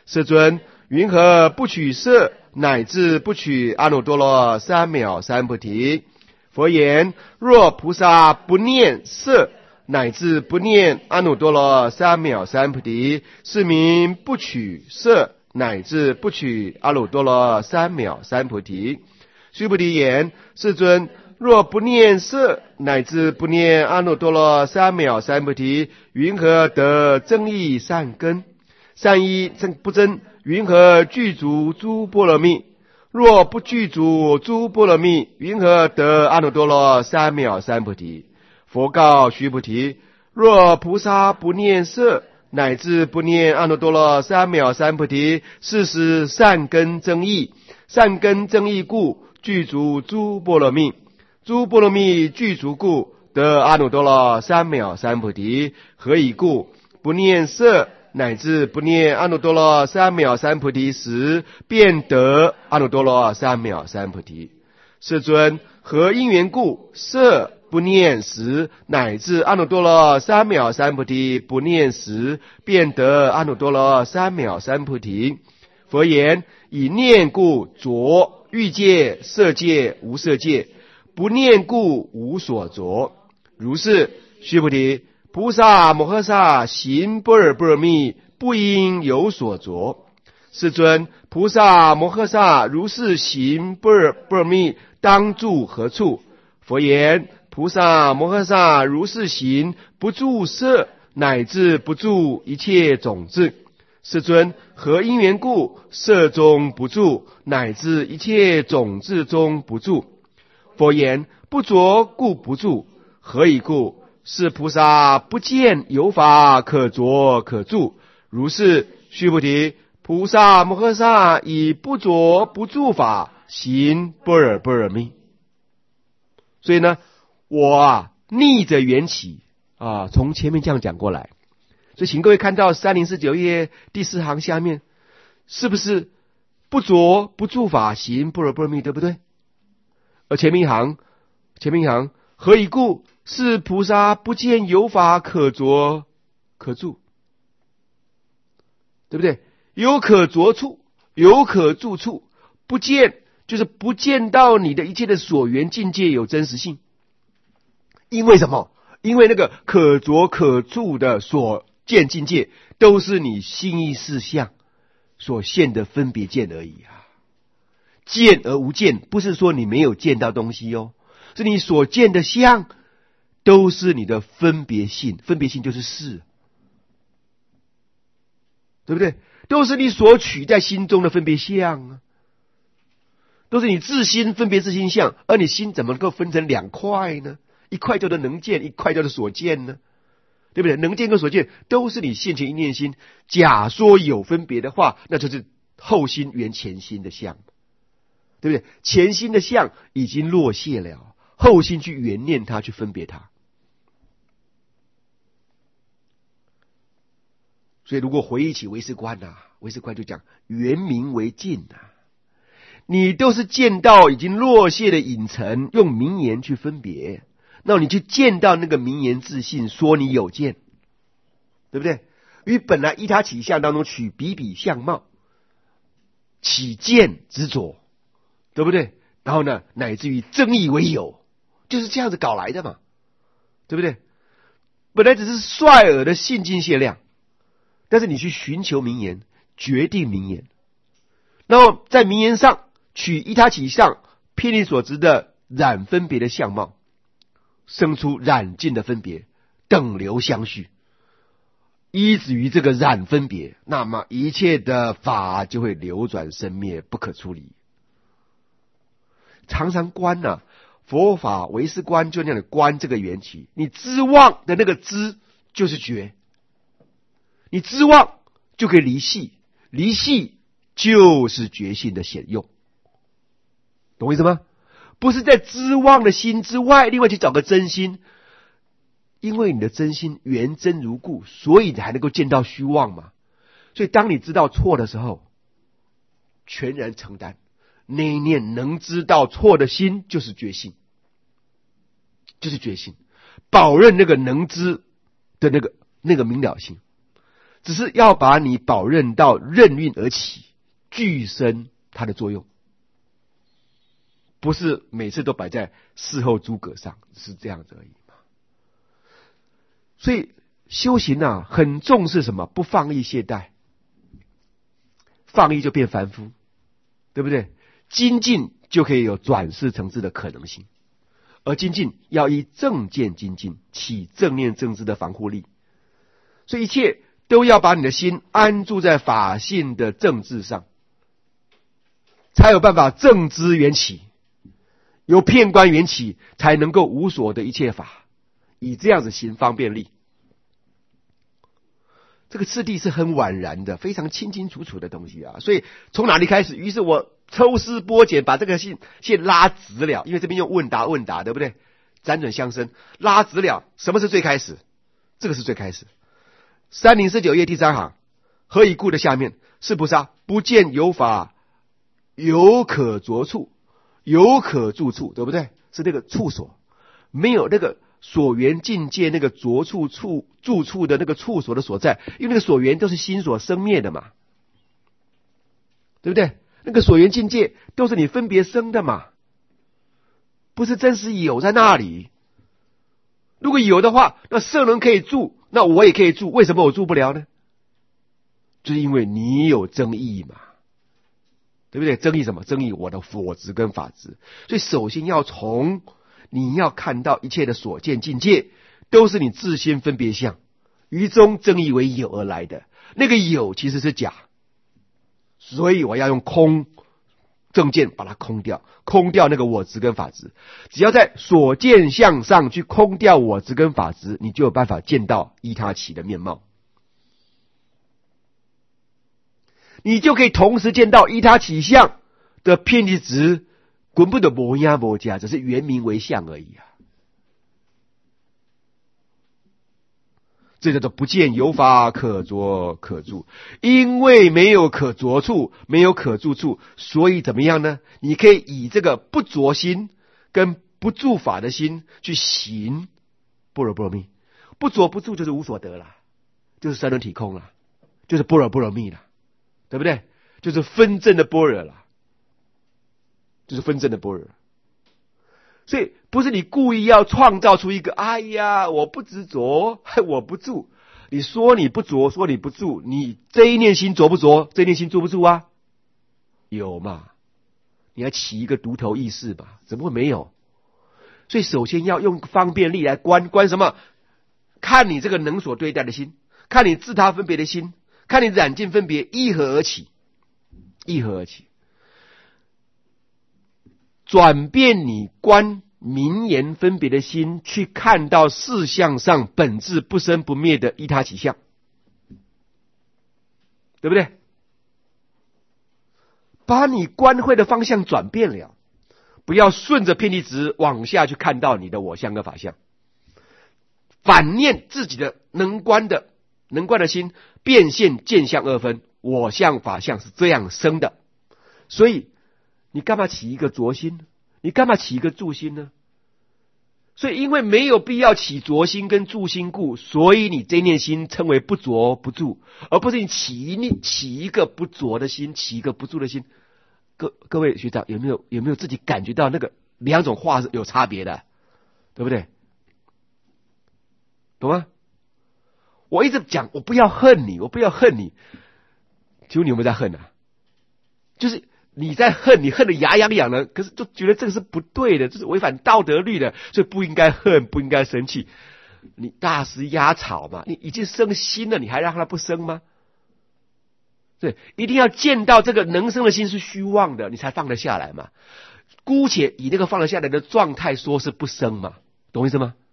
世尊，云何不取色，乃至不取阿耨多罗三藐三菩提？佛言：若菩萨不念色，乃至不念阿耨多罗三藐三菩提，是名不取色，乃至不取阿耨多罗三藐三菩提。须菩提言：世尊，若不念色，乃至不念阿耨多罗三藐三菩提，云何得增益善根？善意不增，云何具足诸波罗蜜？若不具足诸波罗蜜，云何得阿耨多罗三藐三菩提？佛告须菩提：若菩萨不念色，乃至不念阿耨多罗三藐三菩提，是时善根增益。善根增益故，具足诸波罗蜜。诸波罗蜜具足故，得阿耨多罗三藐三菩提。何以故？不念色，乃至不念阿耨多罗三藐三菩提时，便得阿耨多罗三藐三菩提。世尊，何因缘故？色不念时，乃至阿耨多罗三藐三菩提不念时，便得阿耨多罗三藐三菩提。佛言：以念故着欲界、色界、无色界，不念故无所着。如是，须菩提，菩萨摩诃萨行般若波罗蜜，不应有所着。世尊，菩萨摩诃萨如是行般若波罗蜜，当住何处？佛言：菩萨摩诃萨如是行，不住色，乃至不住一切种子。世尊，何因缘故？色中不住，乃至一切种子中不住。佛言：不着故不住。何以故？是菩萨不见有法可着可住。如是，须菩提，菩萨摩诃萨以不着不住法行般若波罗蜜。所以呢，我逆着缘起从前面这样讲过来。所以请各位看到3049页第4行下面，是不是不着不住法行般若波罗蜜，对不对？而前面一行何以故？是菩萨不见有法可着可住，对不对？有可着处，有可住处，不见就是不见到你的一切的所缘境界有真实性。因为什么？因为那个可着可住的所见境界，都是你心意识相所现的分别见而已啊。见而无见，不是说你没有见到东西哦，是你所见的相都是你的分别性，分别性就是事，对不对？都是你所取在心中的分别相啊，都是你自心分别自心相，而你心怎么能够分成两块呢？一块叫做能见，一块叫做所见呢？对不对？能见跟所见都是你现前一念心。假说有分别的话，那就是后心圆前心的相，对不对？前心的相已经落谢了，后心去圆念它，去分别它。所以如果回忆起唯识观唯识观就讲圆明为净你都是见到已经落谢的影尘，用名言去分别。那你去见到那个名言自信，说你有见，对不对？与本来依他起相当中取比比相貌，起见执着，对不对？然后呢，乃至于争议为有，就是这样子搞来的嘛，对不对？本来只是率尔的信尽限量，但是你去寻求名言，决定名言，然后在名言上取依他起相偏离所执的染分别的相貌，生出染尽的分别，等流相续，依止于这个染分别，那么一切的法就会流转生灭，不可出离。常常观佛法唯识观就那样的观这个缘起，你知妄的那个知就是觉，你知妄就可以离系，离系就是觉性的显用，懂我意思吗？不是在知妄的心之外，另外去找个真心，因为你的真心原真如故，所以你还能够见到虚妄嘛。所以当你知道错的时候，全然承担，那一念能知道错的心就是觉性，就是觉性，保任那个能知的那个明了性。 只是要把你保任到任运而起，具生它的作用，不是每次都摆在事后诸葛上，是这样子而已嘛。所以修行啊，很重视什么？不放逸懈怠，放逸就变凡夫，对不对？精进就可以有转世成智的可能性，而精进要依正见精进，起正念正知的防护力。所以一切都要把你的心安住在法性的正智上，才有办法正知缘起，由片观缘起，才能够无所的一切法，以这样子行方便力。这个次第是很宛然的，非常清清楚楚的东西啊。所以从哪里开始？于是我抽丝剥茧，把这个线拉直了，因为这边用问答，对不对？辗转相生，拉直了。什么是最开始？这个是最开始。3049页第3行，何以故的下面是不是啊？不见有法有可着处，有可住处，对不对？是那个处所，没有那个所缘境界那个着处住处的那个处所的所在，因为那个所缘都是心所生灭的嘛，对不对？那个所缘境界都是你分别生的嘛，不是真实有在那里。如果有的话，那圣人可以住，那我也可以住，为什么我住不了呢？就是因为你有争议嘛，对不对？争议什么？争议我的我执跟法执。所以首先要从你要看到一切的所见境界都是你自心分别相，于中争议为有而来的，那个有其实是假，所以我要用空正见把它空掉，空掉那个我执跟法执。只要在所见相上去空掉我执跟法执，你就有办法见到依他起的面貌，你就可以同时见到依他起相的遍计执，根本的无影无假，只是原名为相而已啊。这叫做不见有法可着可住，因为没有可着处，没有可住处，所以怎么样呢？你可以以这个不着心跟不住法的心去行般若波罗蜜。不着不住就是无所得啦，就是三轮体空啦，就是般若波罗蜜啦，对不对？就是分证的般若啦，就是分证的般若。所以不是你故意要创造出一个哎呀我不执着我不住，你说你不着，说你不住，你这一念心着不着？这一念心住不住啊？有嘛？你要起一个独头意识吧？怎么会没有？所以首先要用方便力来观什么？看你这个能所对待的心，看你自他分别的心，看你染净分别依何而起，依何而起，转变你观名言分别的心，去看到事相上本质不生不灭的依他起相，对不对？把你观慧的方向转变了，不要顺着遍计执往下去看到你的我相跟法相，反念自己的能观的心，变现见相二分，我相法相是这样生的。所以你干嘛起一个着心呢？你干嘛起一个住心呢？所以因为没有必要起着心跟住心故，所以你这念心称为不着不住，而不是你起一个不着的心，起一个不住的心。各位学长有没有自己感觉到那个两种话是有差别的，对不对？懂吗？我一直讲我不要恨你，我不要恨你，请问你有没有在恨啊？就是你在恨，你恨得牙痒痒的，可是就觉得这个是不对的，这是违反道德律的，所以不应该恨，不应该生气。你大石压草嘛，你已经生心了，你还让它不生吗？对，一定要见到这个能生的心是虚妄的，你才放得下来嘛。姑且以那个放得下来的状态说是不生嘛，懂意思吗？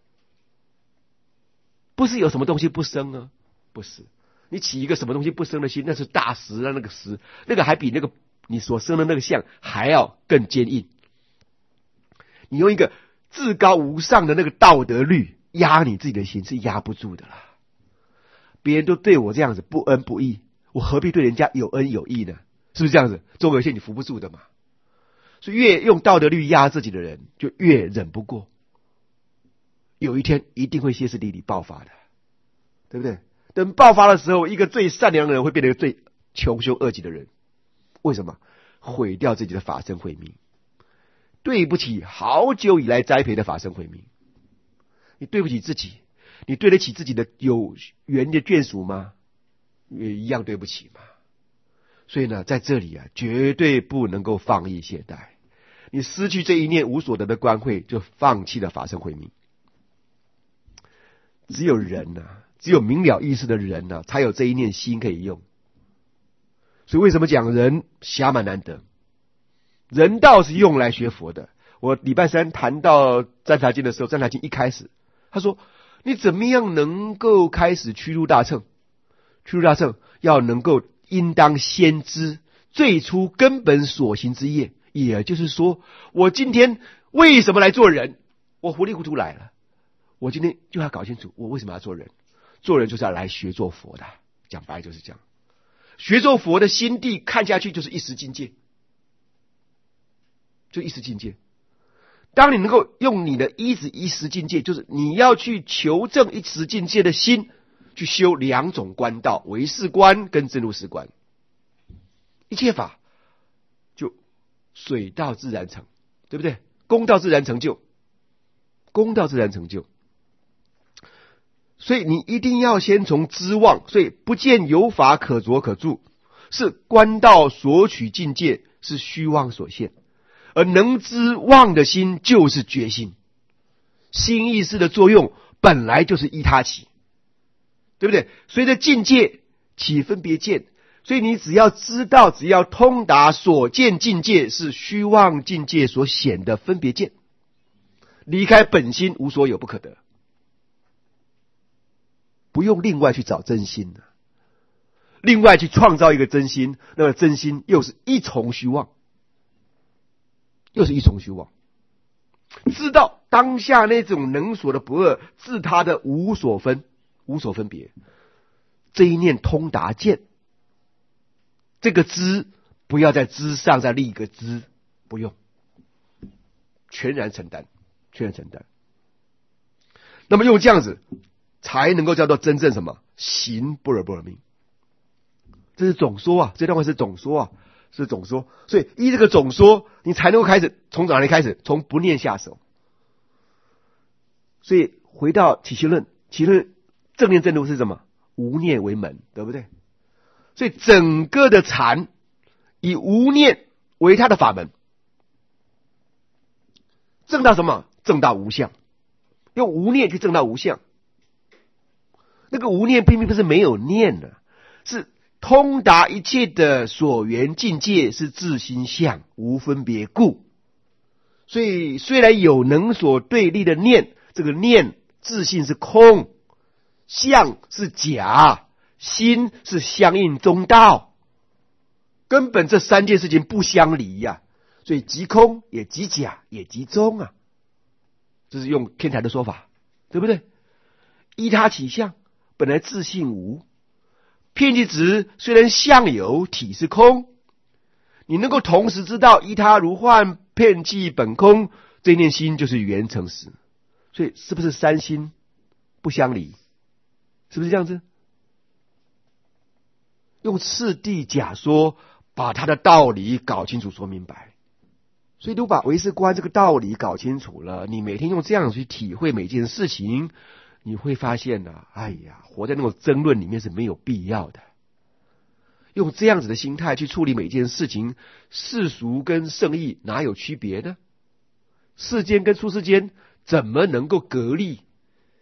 不是有什么东西不生啊，不是。你起一个什么东西不生的心，那是大石啊，那个石，那个还比那个你所生的那个相还要更坚硬。你用一个至高无上的那个道德律压你自己的心，是压不住的啦。别人都对我这样子不恩不义，我何必对人家有恩有义呢？是不是这样子？总有些你扶不住的嘛。所以越用道德律压自己的人，就越忍不过。有一天一定会歇斯底里爆发的，对不对？ 等爆发的时候，一个最善良的人会变成一个最穷凶恶极的人。为什么？毁掉自己的法身慧命，对不起好久以来栽培的法身慧命。你对不起自己，你对得起自己的有缘的眷属吗？也一样对不起嘛。所以呢，在这里啊，绝对不能够放逸懈怠。你失去这一念无所得的官慧，就放弃了法身慧命。只有人啊，只有明了意识的人啊，才有这一念心可以用。所以为什么讲人暇满难得？人道是用来学佛的。我礼拜三谈到占察经的时候，占察经一开始他说，你怎么样能够开始趋入大乘？趋入大乘要能够应当先知最初根本所行之业。也就是说，我今天为什么来做人？我糊里糊涂来了，我今天就要搞清楚我为什么要做人。做人就是要来学做佛的，讲白就是这样。学做佛的心地看下去就是一时境界，就一时境界。当你能够用你的一时境界，就是你要去求证一时境界的心，去修两种观道，唯识观跟真如实观，一切法就水到自然成，对不对？功到自然成就，功到自然成就。所以你一定要先从知望，所以不见有法可着可住，是观道所取境界，是虚妄所现。而能知妄的心就是觉心，心意识的作用本来就是依他起，对不对？随着境界起分别见，所以你只要知道，只要通达所见境界是虚妄境界所显的分别见，离开本心无所有不可得，不用另外去找真心了，另外去创造一个真心，那么真心又是一重虚妄，又是一重虚妄。知道当下那种能所的不二，自他的无所分，无所分别，这一念通达见，这个知不要在知上再立一个知，不用，全然承担，全然承担。那么用这样子才能够叫做真正什么行般若波罗蜜。这是总说啊，这段话是总说啊，是总说。所以依这个总说，你才能够开始从哪里开始？从不念下手。所以回到起心论，起心论正念正入是什么？无念为门，对不对？所以整个的禅以无念为它的法门，证到什么？证到无相，用无念去证到无相。那个无念并不是没有念的，是通达一切的所缘境界，是自心相，无分别故。所以虽然有能所对立的念，这个念自性是空，相是假，心是相应中道，根本这三件事情不相离呀。所以即空也即假也即中啊，这是用天台的说法，对不对？依他起相，本来自性无，遍计执虽然相有，体是空，你能够同时知道依他如幻，遍计本空，这念心就是圆成实。所以是不是三心不相离？是不是这样子？用次第假说把他的道理搞清楚说明白。所以如果把唯识观这个道理搞清楚了，你每天用这样去体会每件事情，你会发现啊，哎呀，活在那种争论里面是没有必要的。用这样子的心态去处理每件事情，世俗跟圣义哪有区别呢？世间跟出世间怎么能够隔离？